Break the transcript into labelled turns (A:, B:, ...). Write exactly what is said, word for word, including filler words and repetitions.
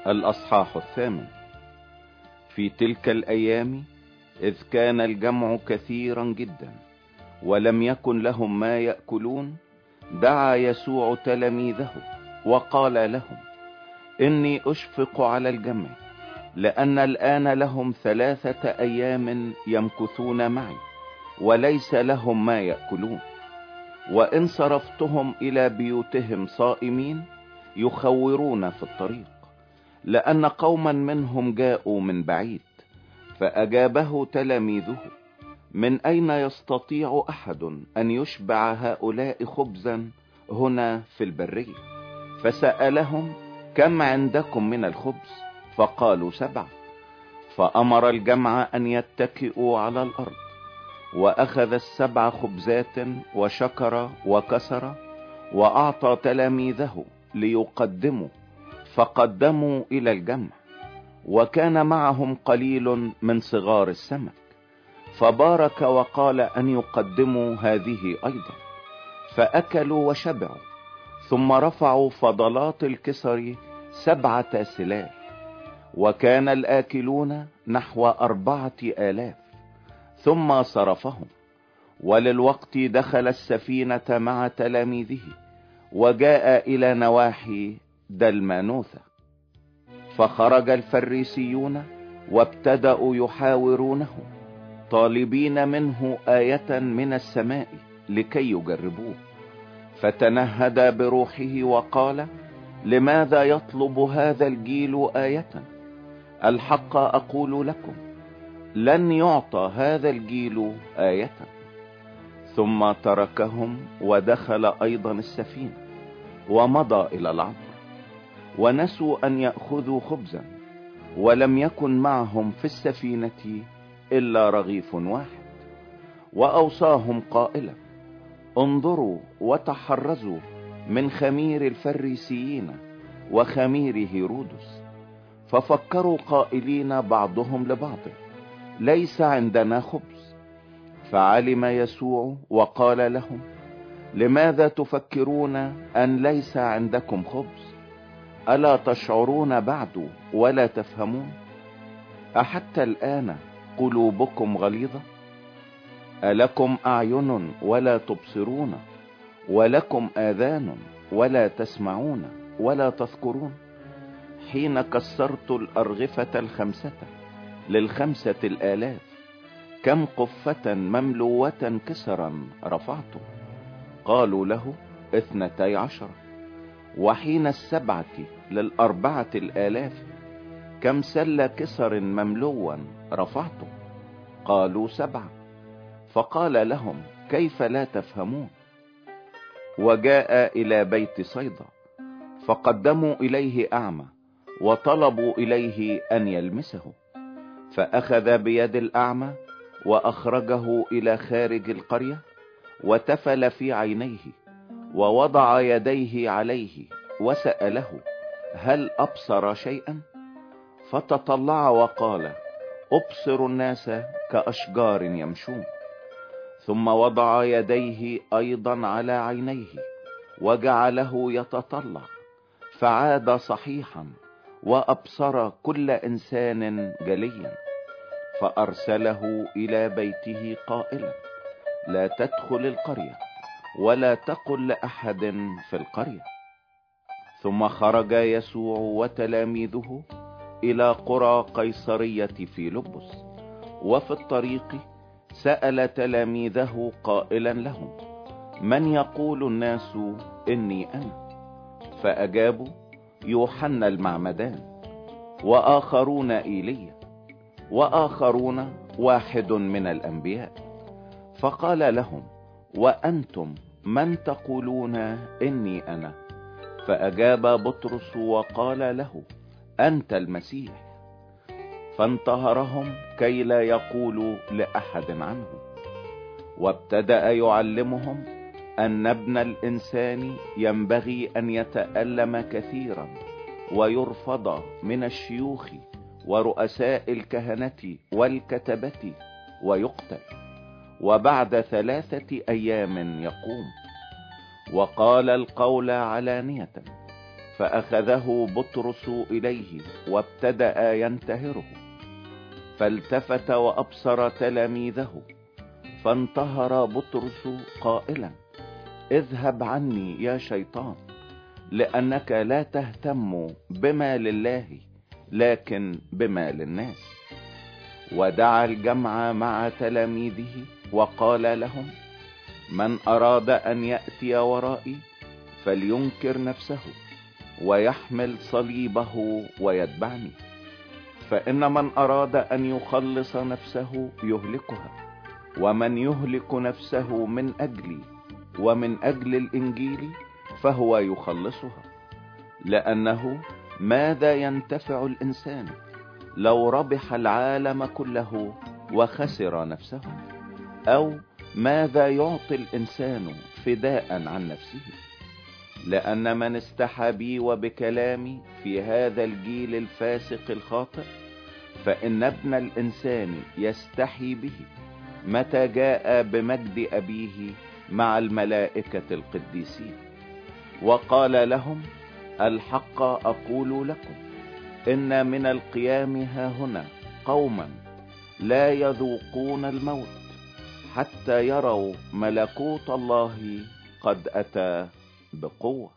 A: الأصحاح الثامن. في تلك الأيام إذ كان الجمع كثيرا جدا ولم يكن لهم ما يأكلون، دعا يسوع تلاميذه وقال لهم: إني أشفق على الجمع، لأن الآن لهم ثلاثة أيام يمكثون معي وليس لهم ما يأكلون. وإن صرفتهم إلى بيوتهم صائمين يخورون في الطريق، لأن قوما منهم جاءوا من بعيد. فأجابه تلاميذه: من أين يستطيع أحد أن يشبع هؤلاء خبزا هنا في البرية؟ فسألهم: كم عندكم من الخبز؟ فقالوا: سبعة. فأمر الجمع أن يتكئوا على الأرض، وأخذ السبع خبزات وشكر وكسر وأعطى تلاميذه ليقدموا، فقدموا إلى الجمع. وكان معهم قليل من صغار السمك، فبارك وقال أن يقدموا هذه أيضا، فأكلوا وشبعوا. ثم رفعوا فضلات الكسر سبعة سلال، وكان الآكلون نحو أربعة آلاف. ثم صرفهم، وللوقت دخل السفينة مع تلاميذه وجاء إلى نواحي دلمانوثة. فخرج الفريسيون وابتدأوا يحاورونه طالبين منه آية من السماء لكي يجربوه. فتنهد بروحه وقال: لماذا يطلب هذا الجيل آية؟ الحق أقول لكم، لن يعطى هذا الجيل آية. ثم تركهم ودخل أيضا السفينة ومضى إلى العبر. ونسوا أن يأخذوا خبزا، ولم يكن معهم في السفينة إلا رغيف واحد. وأوصاهم قائلا: انظروا وتحرزوا من خمير الفريسيين وخمير هيرودس. ففكروا قائلين بعضهم لبعض: ليس عندنا خبز. فعلم يسوع وقال لهم: لماذا تفكرون أن ليس عندكم خبز؟ ألا تشعرون بعد ولا تفهمون؟ أحتى الآن قلوبكم غليظة؟ ألكم أعين ولا تبصرون، ولكم آذان ولا تسمعون ولا تذكرون؟ حين كسرت الأرغفة الخمسة للخمسة الآلاف، كم قفة مملوة كسرا رفعتم؟ قالوا له: اثنتي عشر. وحين السبعة للأربعة الآلاف، كم سل كسر مملوا رفعتم؟ قالوا: سبعة. فقال لهم: كيف لا تفهمون؟ وجاء إلى بيت صيدا، فقدموا إليه أعمى وطلبوا إليه أن يلمسه. فأخذ بيد الأعمى وأخرجه إلى خارج القرية، وتفل في عينيه ووضع يديه عليه وسأله: هل أبصر شيئا؟ فتطلع وقال: أبصر الناس كأشجار يمشون. ثم وضع يديه أيضا على عينيه وجعله يتطلع، فعاد صحيحا وأبصر كل إنسان جليا. فأرسله إلى بيته قائلا: لا تدخل القرية ولا تقل لأحد في القرية. ثم خرج يسوع وتلاميذه إلى قرى قيصرية فيلبس. وفي الطريق سأل تلاميذه قائلا لهم: من يقول الناس إني أنا؟ فأجابوا: يوحنا المعمدان، وآخرون إيليا، وآخرون واحد من الأنبياء. فقال لهم: وأنتم من تقولون إني أنا؟ فأجاب بطرس وقال له: أنت المسيح. فانتهرهم كي لا يقولوا لأحد عنه. وابتدأ يعلمهم أن ابن الإنسان ينبغي أن يتألم كثيرا ويرفض من الشيوخ ورؤساء الكهنة والكتبة ويقتل، وبعد ثلاثة أيام يقوم. وقال القول علانية، فأخذه بطرس إليه وابتدأ ينتهره، فالتفت وأبصر تلاميذه، فانتهر بطرس قائلا: اذهب عني يا شيطان، لأنك لا تهتم بما لله لكن بما للناس. ودعا الجمع مع تلاميذه وقال لهم: من أراد أن يأتي ورائي فلينكر نفسه ويحمل صليبه ويتبعني. فإن من أراد أن يخلص نفسه يهلكها، ومن يهلك نفسه من أجلي ومن أجل الإنجيل فهو يخلصها. لأنه ماذا ينتفع الإنسان لو ربح العالم كله وخسر نفسه؟ أو ماذا يعطي الإنسان فداء عن نفسه؟ لأن من استحى بي وبكلامي في هذا الجيل الفاسق الخاطئ، فإن ابن الإنسان يستحي به متى جاء بمجد أبيه مع الملائكة القديسين. وقال لهم: الحق أقول لكم إن من القيام هاهنا قوما لا يذوقون الموت حتى يروا ملكوت الله قد أتى بقوة.